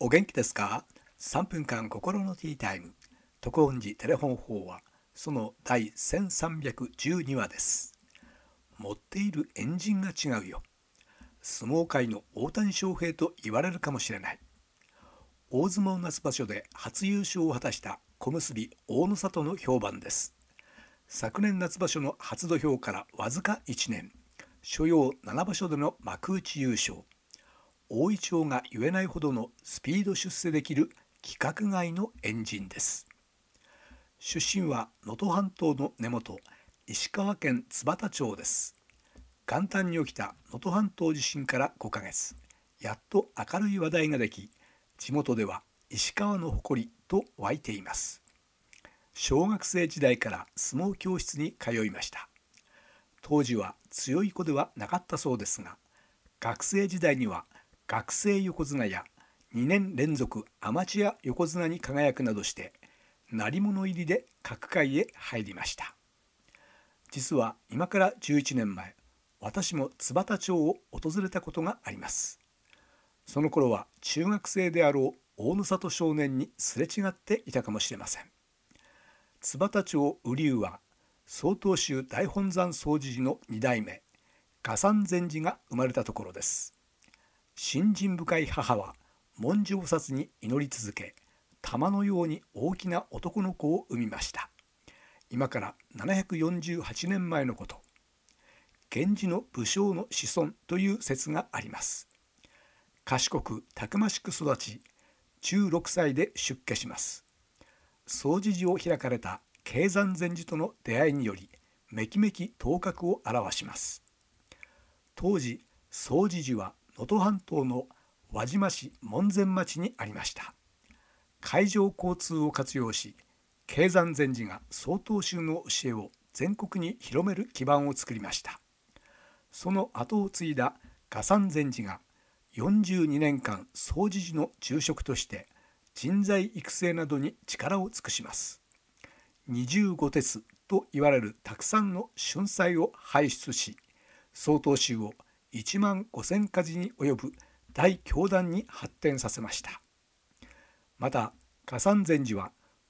お元気ですか？ 3 分間心のティータイム。特音寺テレフォン法はその第1312話です。持っているエンジンが違うよ。相撲界の大谷翔平と言われるかもしれない。大相撲夏場所で初優勝を果たした小結大野里の評判です。昨年夏場所の初土俵からわずか1年、所要7場所での幕内優勝。大イチョウが言えないほどのスピード出世できる規格外のエンジンです。出身は能登半島の根元、石川県津幡町です。元旦に起きた能登半島地震から5ヶ月、やっと明るい話題ができ、地元では石川の誇りと湧いています。小学生時代から相撲教室に通いました。当時は強い子ではなかったそうですが、学生時代には学生横綱や2年連続アマチュア横綱に輝くなどして鳴り物入りで各界へ入りました。実は今から11年前、私も津幡町を訪れたことがあります。その頃は中学生であろう大野里少年にすれ違っていたかもしれません。津幡町雨竜は曹洞宗大本山総持寺の2代目賀山禅師が生まれたところです。信心深い母は文殊菩薩に祈り続け、玉のように大きな男の子を産みました。今から748年前のこと。源氏の武将の子孫という説があります。賢くたくましく育ち、16歳で出家します。総持寺を開かれた恵山禅師との出会いにより、めきめき頭角を現します。当時、総持寺は能登半島の輪島市門前町にありました。海上交通を活用し、恵山禅師が曹洞宗の教えを全国に広める基盤を作りました。その後を継いだ賀山禅師が42年間総持寺の住職として人材育成などに力を尽くします。25鉄と言われるたくさんの俊才を輩出し、曹洞宗を1万5000か寺に及ぶ大教団に発展させました。また賀山禅師は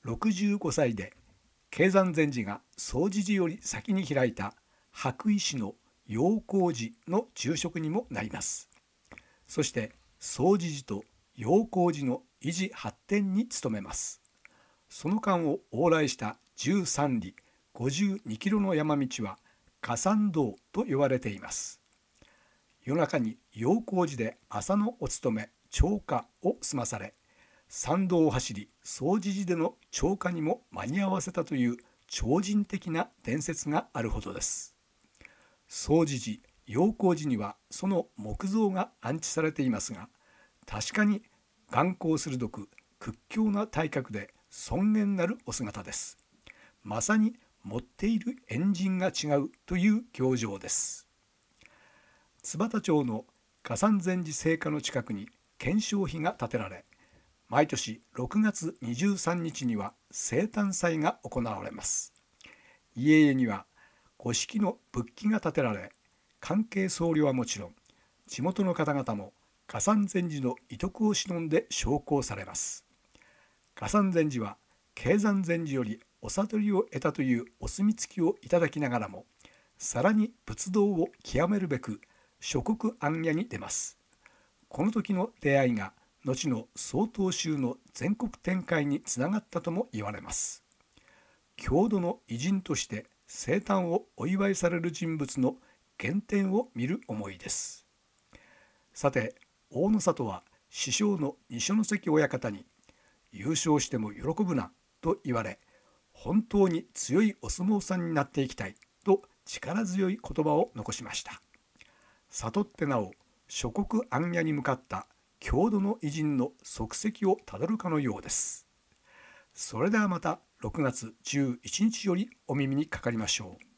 65歳で恵山禅師が総持寺より先に開いた白衣市の陽光寺の住職にもなります。そして総持寺と陽光寺の維持発展に努めます。その間を往来した13里52キロの山道は賀山道と言われています。夜中に陽光寺で朝のお勤め朝課を済まされ、山道を走り総持寺での朝課にも間に合わせたという超人的な伝説があるほどです。総持寺陽光寺にはその木像が安置されていますが、確かに眼光鋭く屈強な体格で尊厳なるお姿です。まさに持っているエンジンが違うという表情です。津幡町の賀山禅師生家の近くに顕彰碑が建てられ、毎年6月23日には生誕祭が行われます。家々には五色の仏器が建てられ、関係僧侶はもちろん、地元の方々も賀山禅師の遺徳を偲んで焼香されます。賀山禅師は恵山禅師よりお悟りを得たというお墨付きをいただきながらも、さらに仏道を極めるべく諸国行脚に出ます。この時の出会いが後の曹洞宗の全国展開につながったとも言われます。郷土の偉人として生誕をお祝いされる人物の原点を見る思いです。さて、大野里は師匠の二所ノ関親方に優勝しても喜ぶなと言われ、本当に強いお相撲さんになっていきたいと力強い言葉を残しました。悟ってなお諸国行脚に向かった郷土の偉人の足跡をたどるかのようです。それではまた6月11日よりお耳にかかりましょう。